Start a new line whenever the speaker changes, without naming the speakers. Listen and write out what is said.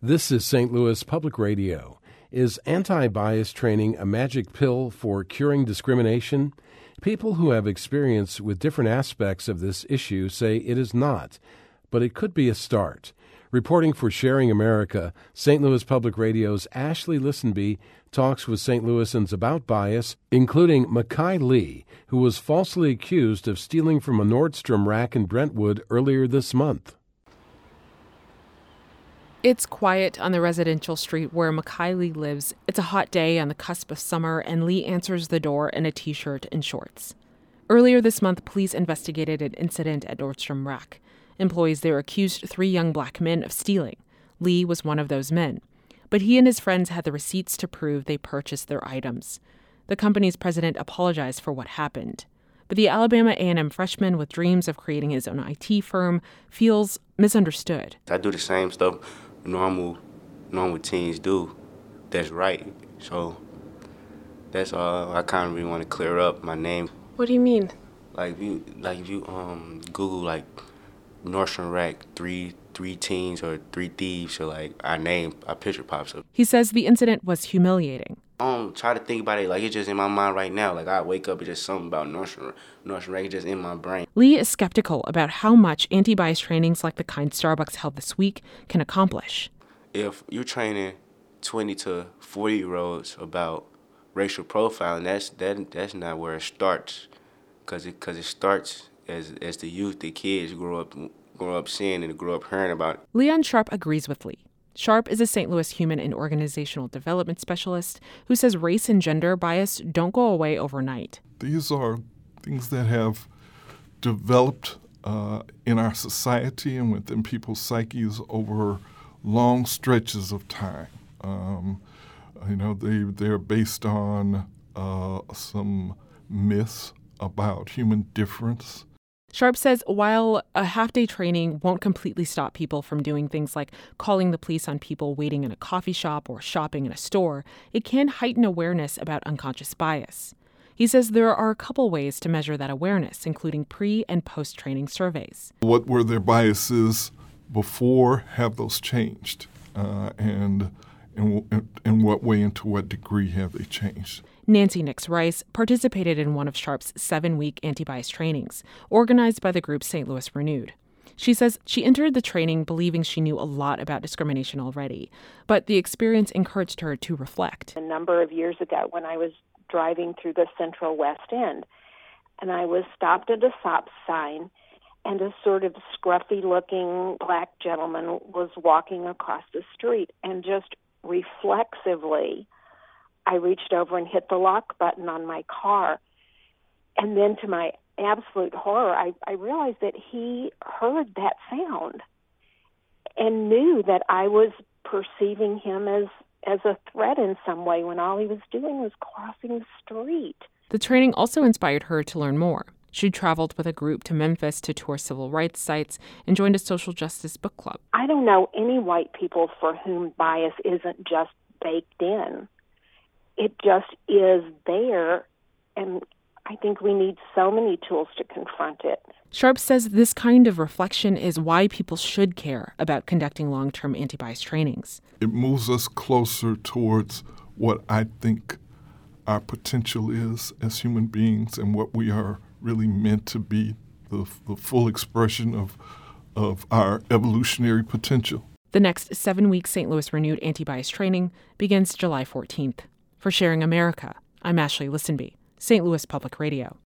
This is St. Louis Public Radio. Is anti-bias training a magic pill for curing discrimination? People who have experience with different aspects of this issue say it is not, but it could be a start. Reporting for Sharing America, St. Louis Public Radio's Ashley Listenby talks with St. Louisans about bias, including Makai Lee, who was falsely accused of stealing from a Nordstrom rack in Brentwood earlier this month.
It's quiet on the residential street where Makai Lee lives. It's a hot day on the cusp of summer, and Lee answers the door in a T-shirt and shorts. Earlier this month, police investigated an incident at Nordstrom Rack. Employees there accused 3 young black men of stealing. Lee was one of those men. But he and his friends had the receipts to prove they purchased their items. The company's president apologized for what happened. But the Alabama A&M freshman with dreams of creating his own IT firm feels misunderstood.
I do the same stuff normal teens do. That's right. So that's all. I kind of really want to clear up my name.
What do you mean?
Like if you Google like Nordstrom Rack, three teens or 3 thieves, or like our picture pops up.
He says the incident was humiliating.
Try to think about it like it's just in my mind right now. Like I wake up, it's just something about Nordstrom Rack, it's just in my brain.
Lee is skeptical about how much anti-bias trainings like the kind Starbucks held this week can accomplish.
If you're training 20 to 40-year-olds about racial profiling, that's not where it starts, because it starts as the youth, the kids grow up seeing and grow up hearing about it.
Leon Sharp agrees with Lee. Sharp is a St. Louis human and organizational development specialist who says race and gender bias don't go away overnight.
These are things that have developed in our society and within people's psyches over long stretches of time. They're based on some myths about human difference.
Sharp says while a half-day training won't completely stop people from doing things like calling the police on people waiting in a coffee shop or shopping in a store, it can heighten awareness about unconscious bias. He says there are a couple ways to measure that awareness, including pre- and post-training surveys.
What were their biases before? Have those changed? And in what way and to what degree have they changed?
Nancy Nix Rice participated in one of Sharp's 7-week anti-bias trainings, organized by the group St. Louis Renewed. She says she entered the training believing she knew a lot about discrimination already, but the experience encouraged her to reflect.
A number of years ago when I was driving through the Central West End, and I was stopped at a stop sign, and a sort of scruffy-looking black gentleman was walking across the street, and just reflexively I reached over and hit the lock button on my car. And then to my absolute horror, I realized that he heard that sound and knew that I was perceiving him as a threat in some way when all he was doing was crossing the street.
The training also inspired her to learn more. She traveled with a group to Memphis to tour civil rights sites and joined a social justice book club.
I don't know any white people for whom bias isn't just baked in. It just is there, and I think we need so many tools to confront it.
Sharp says this kind of reflection is why people should care about conducting long-term anti-bias trainings.
It moves us closer towards what I think our potential is as human beings and what we are really meant to be, the full expression of our evolutionary potential.
The next 7-week St. Louis Renewed anti-bias training begins July 14th. For Sharing America, I'm Ashley Listenby, St. Louis Public Radio.